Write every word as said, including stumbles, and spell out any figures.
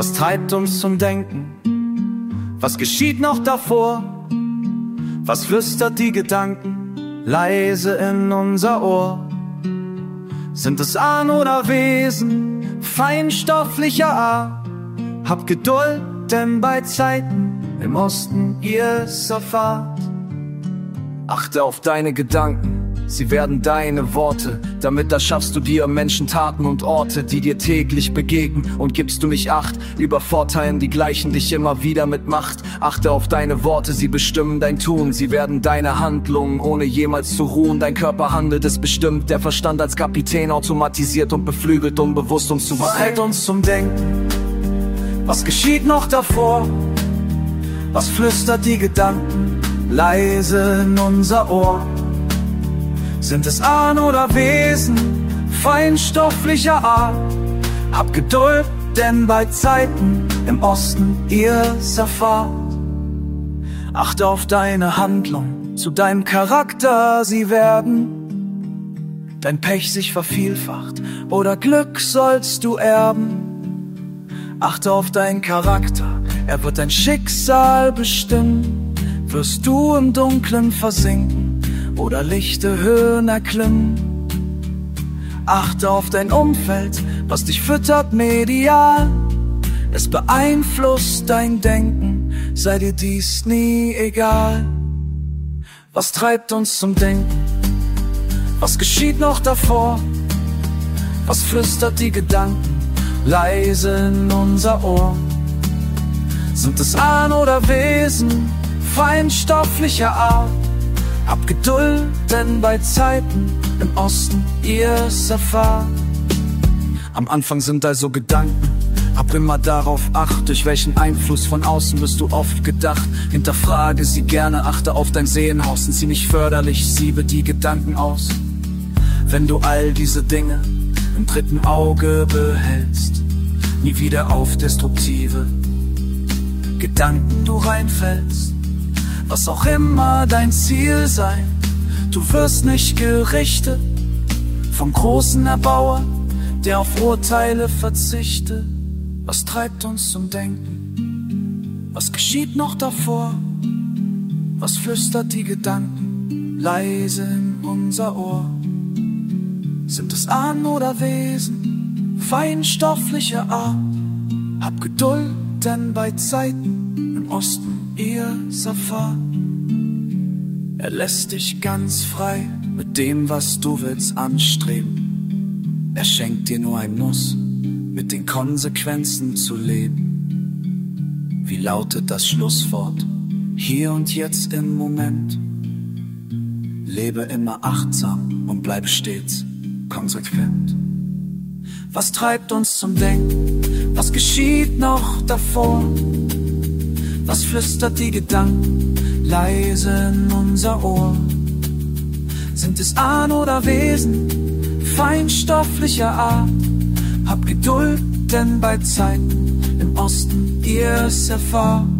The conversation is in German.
Was treibt uns zum Denken? Was geschieht noch davor? Was flüstert die Gedanken leise in unser Ohr? Sind es Ahnen oder Wesen feinstofflicher Art? Hab Geduld, denn bei Zeiten im Osten ihr's erfahrt. Achte auf deine Gedanken, sie werden deine Worte. Damit erschaffst du dir Menschen, Taten und Orte, die dir täglich begegnen. Und gibst du nicht Acht, übervorteilen die Gleichen dich immer wieder mit Macht. Achte auf deine Worte, sie bestimmen dein Tun. Sie werden deine Handlungen, ohne jemals zu ruhen. Dein Körper handelt es bestimmt, der Verstand als Kapitän automatisiert und beflügelt, unbewusst uns zu beeilen. Hält uns zum Denken, was geschieht noch davor? Was flüstert die Gedanken leise in unser Ohr? Sind es Ahnen oder Wesen feinstofflicher Art? Hab Geduld, denn bei Zeiten im Osten ihr's erfahrt. Achte auf deine Handlung, zu deinem Charakter sie werden. Dein Pech sich vervielfacht oder Glück sollst du erben. Achte auf deinen Charakter, er wird dein Schicksal bestimmen. Wirst du im Dunklen versinken oder lichte Höhen erklimmen. Achte auf dein Umfeld, was dich füttert medial. Es beeinflusst dein Denken, sei dir dies nie egal. Was treibt uns zum Denken? Was geschieht noch davor? Was flüstert die Gedanken leise in unser Ohr? Sind es Ahnen oder Wesen feinstofflicher Art? Hab Geduld, denn bei Zeiten im Osten ihr's erfahrt. Am Anfang sind also Gedanken, hab immer darauf Acht, durch welchen Einfluss von außen wirst du oft gedacht. Hinterfrage sie gerne, achte auf dein Seelenhaus, sind sie nicht förderlich, siebe die Gedanken aus. Wenn du all diese Dinge im dritten Auge behältst, nie wieder auf destruktive Gedanken du reinfällst. Was auch immer dein Ziel sein, du wirst nicht gerichtet vom großen Erbauer, der auf Urteile verzichtet. Was treibt uns zum Denken? Was geschieht noch davor? Was flüstert die Gedanken leise in unser Ohr? Sind es Ahnen oder Wesen feinstofflicher Art? Hab Geduld, denn bei Zeiten im Osten ihr's erfahrt. Er lässt dich ganz frei mit dem, was du willst, anstreben. Er schenkt dir nur ein Muss, mit den Konsequenzen zu leben. Wie lautet das Schlusswort? Hier und jetzt im Moment. Lebe immer achtsam und bleibe stets konsequent. Was treibt uns zum Denken? Was geschieht noch davor? Was flüstert die Gedanken leise in unser Ohr? Sind es Ahnen oder Wesen feinstofflicher Art? Hab Geduld, denn bei Zeiten im Osten ihr's erfahrt.